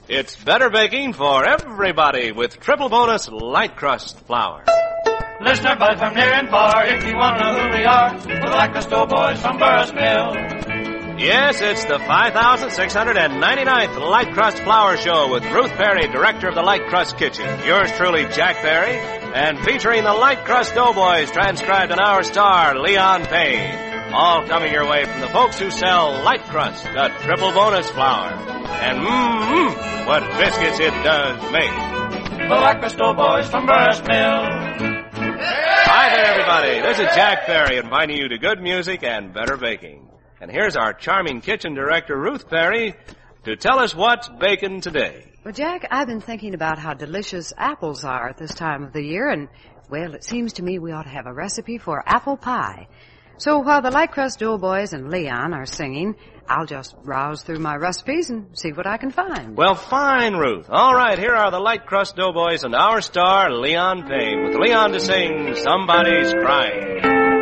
It's better baking for everybody with triple bonus light crust flour. Listener, buzz from near and far, if you want to know who we are, we're the Light Crust Doughboys from Burris Mill. Yes, it's the 5,699th Light Crust Flour Show with Ruth Perry, director of the Light Crust Kitchen. Yours truly, Jack Perry, and featuring the Light Crust Doughboys, transcribed in our star, Leon Payne. All coming your way from the folks who sell Light Crust, the triple bonus flour. And what biscuits it does make. The Light Crust Doughboys from Burris Mill. Hi there, everybody. This is Jack Perry inviting you to good music and better baking. And here's our charming kitchen director, Ruth Perry, to tell us what's baking today. Well, Jack, I've been thinking about how delicious apples are at this time of the year, and, well, it seems to me we ought to have a recipe for apple pie. So while the Light Crust Doughboys and Leon are singing, I'll just browse through my recipes and see what I can find. Well, fine, Ruth. All right, here are the Light Crust Doughboys and our star, Leon Payne, with Leon to sing Somebody's Crying.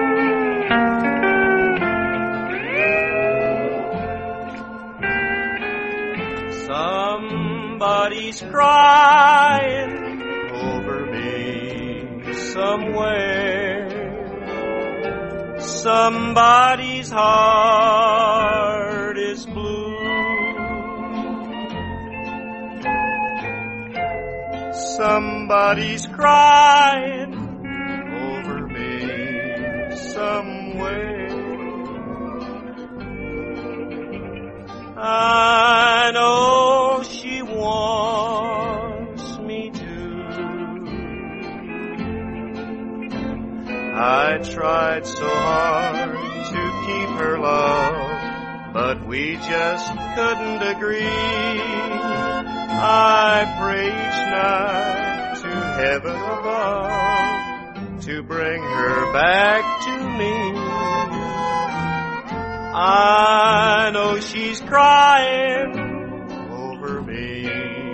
Somebody's crying over me somewhere. Somebody's heart is blue. Somebody's crying over me somewhere. I know she wants me to. I tried so hard to keep her love, but we just couldn't agree. I pray each night to heaven above to bring her back to me. I know she's crying over me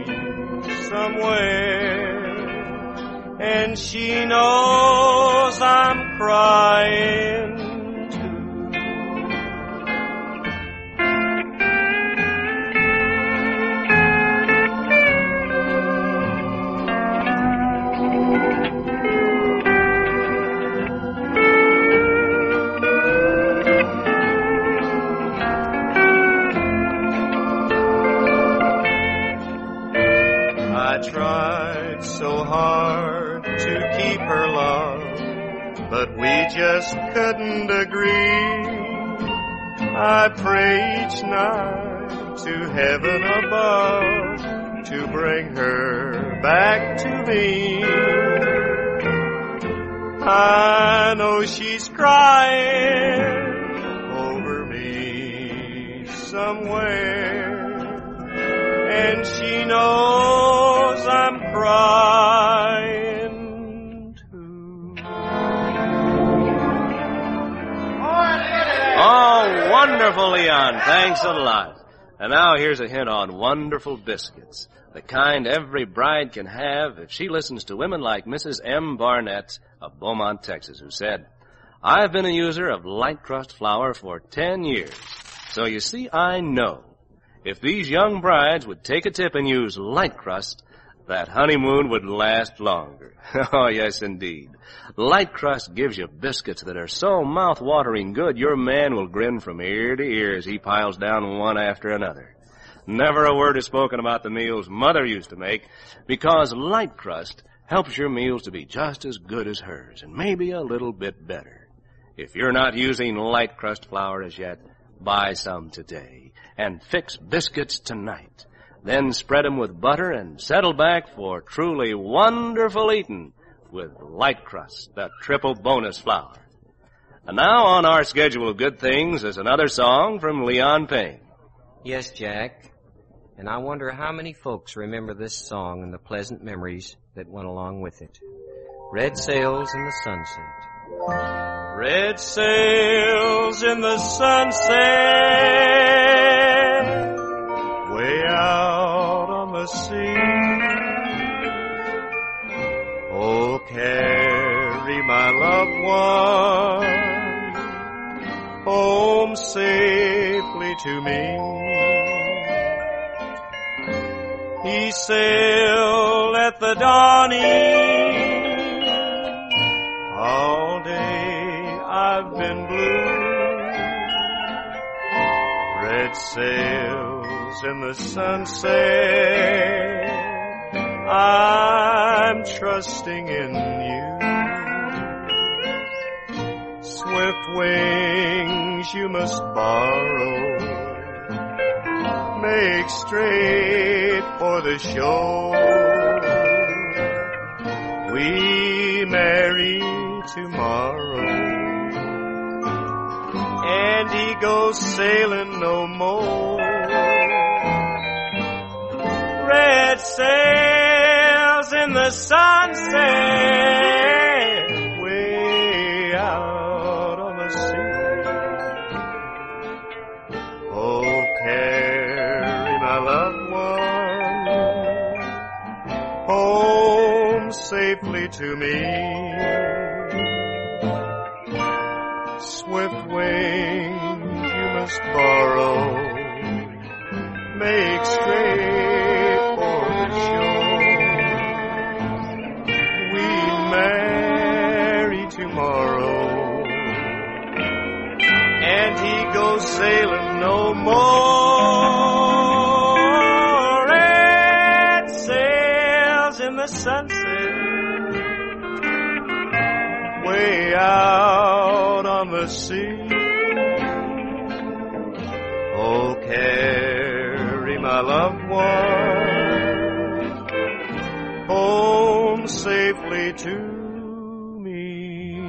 somewhere, and she knows I'm crying too. I tried so hard to keep her love, but we just couldn't agree. I pray each night to heaven above to bring her back to me. I know she's crying over me somewhere, and she knows I'm crying too. Oh, wonderful, Leon. Thanks a lot. And now here's a hint on wonderful biscuits, the kind every bride can have if she listens to women like Mrs. M. Barnett of Beaumont, Texas, who said, I've been a user of light crust flour for 10 years. So you see, I know if these young brides would take a tip and use light crust, that honeymoon would last longer. Oh, yes, indeed. Light crust gives you biscuits that are so mouth-watering good your man will grin from ear to ear as he piles down one after another. Never a word is spoken about the meals Mother used to make, because light crust helps your meals to be just as good as hers, and maybe a little bit better. If you're not using light crust flour as yet, buy some today and fix biscuits tonight. Then spread them with butter and settle back for truly wonderful eating with light crust, the triple bonus flour. And now on our schedule of good things is another song from Leon Payne. Yes, Jack. And I wonder how many folks remember this song and the pleasant memories that went along with it. Red sails in the sunset. Red sails in the sunset, way out on the sea. Oh, carry my loved one home safely to me. He sailed at the dawning. All day I've been blue. Red sails in the sunset. I'm trusting in you. Swift wings you must borrow. Make straight for the shore. We marry tomorrow, and he goes sailing no more. Red sails in the sunset, way out on the sea. Oh, carry my loved one home safely to me. Swift wings you must borrow. Make straight for the shore. We marry tomorrow, and he goes sailing no more. Red sails in the sunset, way out on the sea. Oh, carry my loved one home safely to me.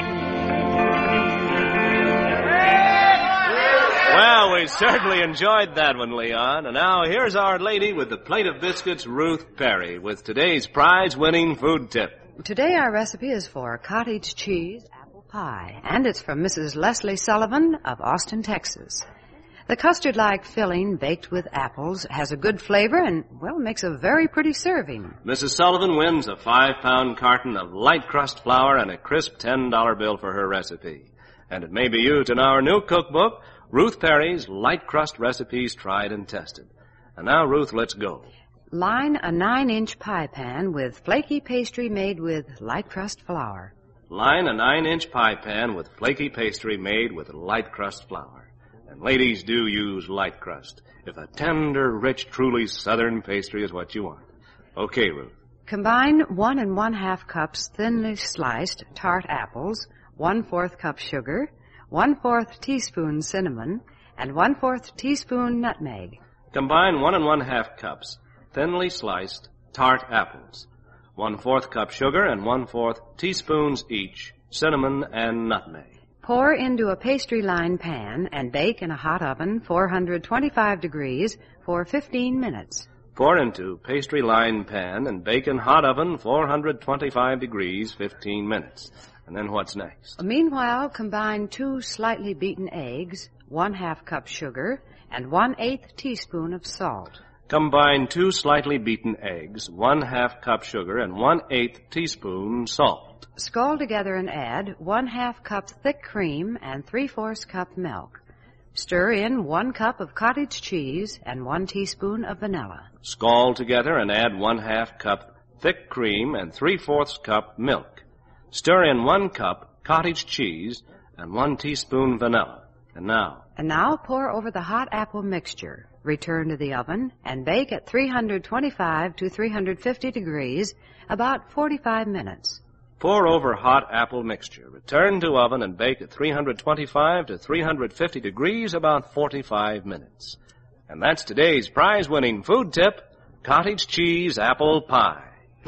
Well, we certainly enjoyed that one, Leon. And now here's our lady with the plate of biscuits, Ruth Perry, with today's prize-winning food tip. Today our recipe is for cottage cheese apple pie, and it's from Mrs. Leslie Sullivan of Austin, Texas. The custard-like filling baked with apples has a good flavor and, well, makes a very pretty serving. Mrs. Sullivan wins a 5-pound carton of light crust flour and a crisp $10 bill for her recipe. And it may be used in our new cookbook, Ruth Perry's Light Crust Recipes Tried and Tested. And now, Ruth, let's go. Line a 9-inch pie pan with flaky pastry made with light crust flour. Line a 9-inch pie pan with flaky pastry made with light crust flour. And ladies, do use light crust if a tender, rich, truly southern pastry is what you want. Okay, Ruth. Combine 1 1/2 cups thinly sliced tart apples, 1/4 cup sugar, 1/4 teaspoon cinnamon, and 1/4 teaspoon nutmeg. Combine 1 1/2 cups thinly sliced tart apples, 1/4 cup sugar, and 1/4 teaspoons each cinnamon and nutmeg. Pour into a pastry-lined pan and bake in a hot oven 425 degrees for 15 minutes. Pour into pastry-lined pan and bake in hot oven 425 degrees 15 minutes. And then what's next? Meanwhile, combine 2 slightly beaten eggs, 1/2 cup sugar, and 1/8 teaspoon of salt. Combine 2 slightly beaten eggs, 1/2 cup sugar, and 1/8 teaspoon salt. Scald together and add 1/2 cup thick cream and 3/4 cup milk. Stir in 1 cup of cottage cheese and 1 teaspoon of vanilla. Scald together and add 1/2 cup thick cream and 3/4 cup milk. Stir in 1 cup cottage cheese and 1 teaspoon vanilla. And now pour over the hot apple mixture. Return to the oven and bake at 325 to 350 degrees about 45 minutes. Pour over hot apple mixture. Return to oven and bake at 325 to 350 degrees about 45 minutes. And that's today's prize-winning food tip, cottage cheese apple pie.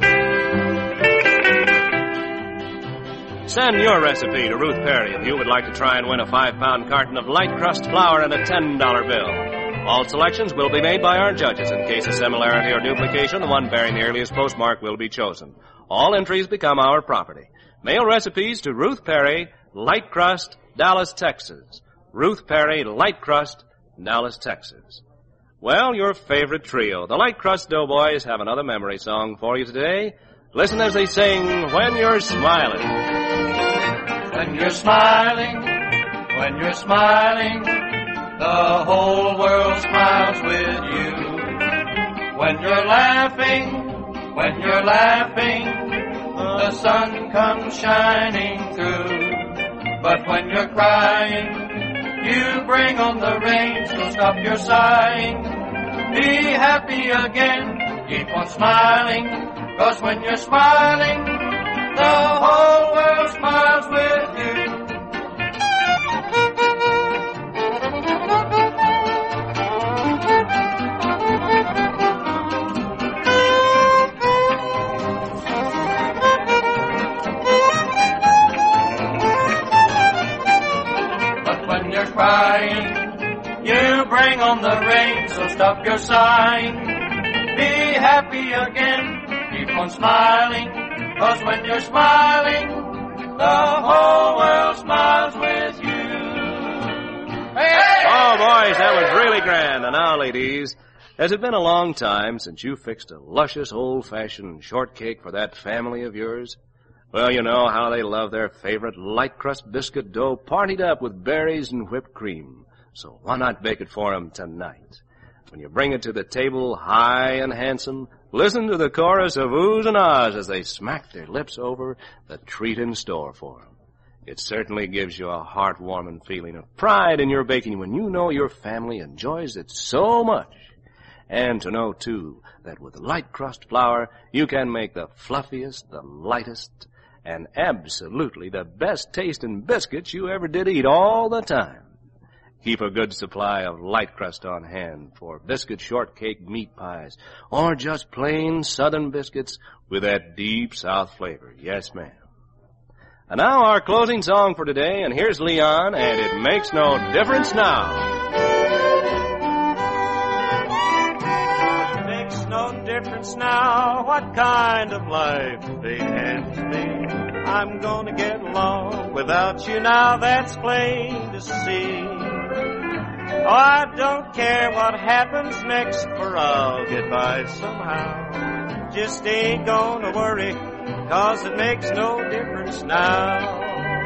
Send your recipe to Ruth Perry if you would like to try and win a 5-pound carton of light crust flour and a $10 bill. All selections will be made by our judges. In case of similarity or duplication, the one bearing the earliest postmark will be chosen. All entries become our property. Mail recipes to Ruth Perry, Light Crust, Dallas, Texas. Ruth Perry, Light Crust, Dallas, Texas. Well, your favorite trio, the Light Crust Doughboys, have another memory song for you today. Listen as they sing, When You're Smiling. When you're smiling, the whole world smiles with you. When you're laughing, the sun comes shining through. But when you're crying, you bring on the rain, so stop your sighing. Be happy again, keep on smiling, 'cause when you're smiling, the whole world smiles with you. Crying, you bring on the rain, so stop your sighing. Be happy again, keep on smiling, 'cause when you're smiling, the whole world smiles with you. Hey, hey! Oh, boys, that was really grand. And now, ladies, has it been a long time since you fixed a luscious old-fashioned shortcake for that family of yours? Well, you know how they love their favorite light crust biscuit dough partied up with berries and whipped cream. So why not bake it for them tonight? When you bring it to the table high and handsome, listen to the chorus of oohs and ahs as they smack their lips over the treat in store for them. It certainly gives you a heart-warming feeling of pride in your baking when you know your family enjoys it so much. And to know, too, that with light crust flour, you can make the fluffiest, the lightest, and absolutely the best tasting biscuits you ever did eat all the time. Keep a good supply of light crust on hand for biscuit shortcake meat pies, or just plain southern biscuits with that deep South flavor. Yes, ma'am. And now our closing song for today, and here's Leon, and It Makes No Difference Now. No difference now what kind of life they hand to me. I'm gonna get along without you now, that's plain to see. Oh, I don't care what happens next, for I'll get by somehow. Just ain't gonna worry, 'cause it makes no difference now.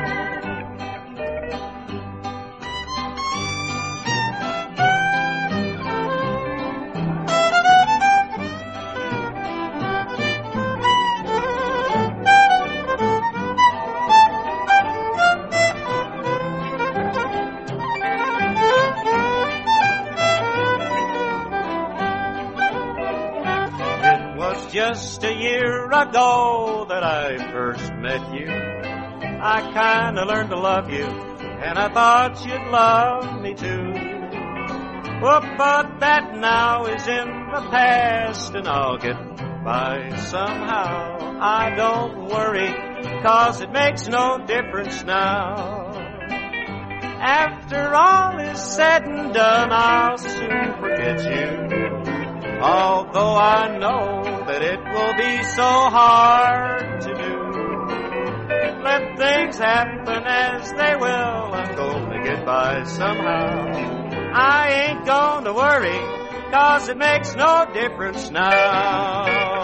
Just a year ago that I first met you, I kinda learned to love you, and I thought you'd love me too. Oh, but that now is in the past, and I'll get by somehow. I don't worry, 'cause it makes no difference now. After all is said and done, I'll soon forget you, although I know that it will be so hard to do. Let things happen as they will, I'm gonna get by somehow. I ain't gonna worry, 'cause it makes no difference now.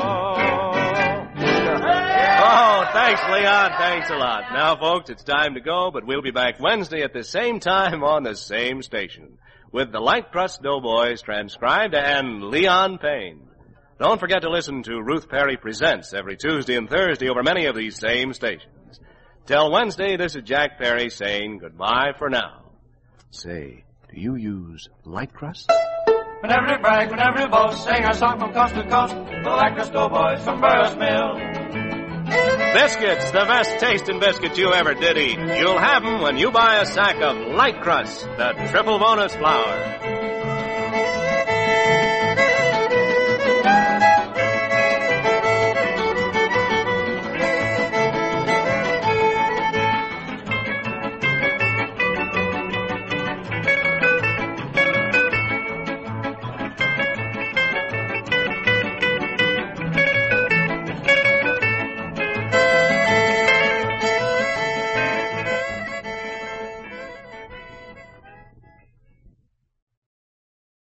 Oh, thanks, Leon. Thanks a lot. Now, folks, it's time to go, but we'll be back Wednesday at the same time on the same station with the Light Crust Doughboys transcribed and Leon Payne. Don't forget to listen to Ruth Perry Presents every Tuesday and Thursday over many of these same stations. Till Wednesday, this is Jack Perry saying goodbye for now. Say, do you use light crust? Whenever they brag, whenever they boast, sing our song from coast to coast, the Light Crust Doughboys from Burris Mill. Biscuits, the best tasting biscuits you ever did eat. You'll have them when you buy a sack of light crust, the triple bonus flour.